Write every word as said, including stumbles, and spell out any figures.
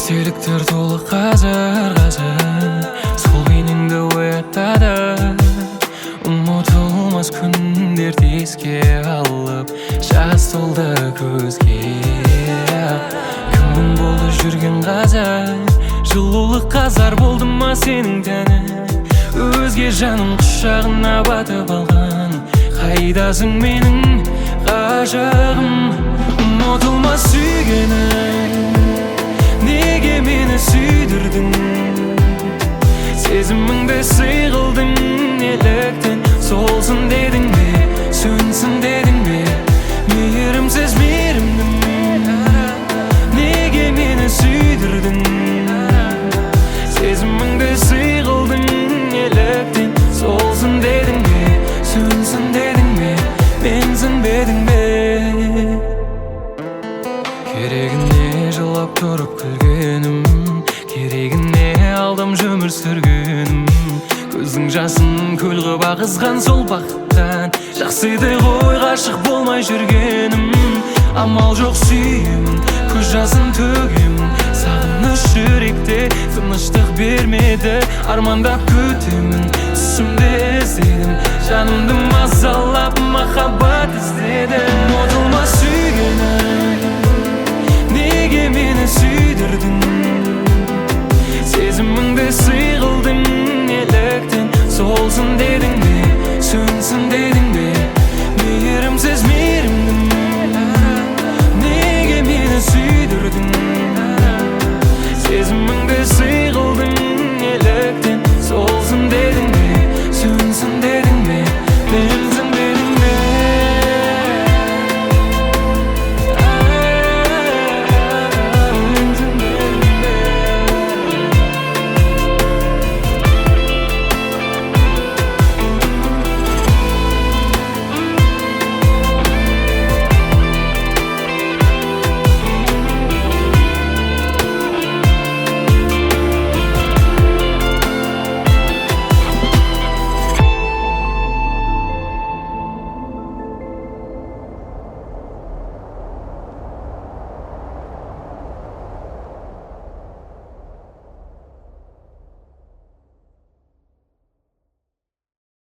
естеліктер толы қазір қазір сол бейнеңді оятады. Ұмытылмас күндерді еске алып жас толды көзге. Кімің болды жүрген қазір, жылулық қазар болды ма сенің тәнің? Өзге жаным құшағына батып алған, қайдасың менің ғашығым? Ұмытылмас сүйгенім, неге мені сүйдірдің? Сезіміңді сый қылдың неліктен? Солсын дедің бе, сөнсін дедің бе? Мейірімсіз мейірімдім, неге мені сүйдірдің? Сезіміңді сый қылдың неліктен? Солсын дедің бе, сөнсін дедің бе? Менсін бедің бе? Керегіне жылап тұрып күлгенім, керегіне алдым жұмыр сүргенім. Көздің жасын көл қып ағызған сол бақыттан, жақсыды ғой ғашық болмай жүргенім. Амал жоқ сүйемін, көз жасын төгемін. Сағыныш жүректе тыныштық бермеді, армандап күтемін. Түсімде іздедім, жанымды мазалап махаббат іздедім. Ұмытылмас сүйемін,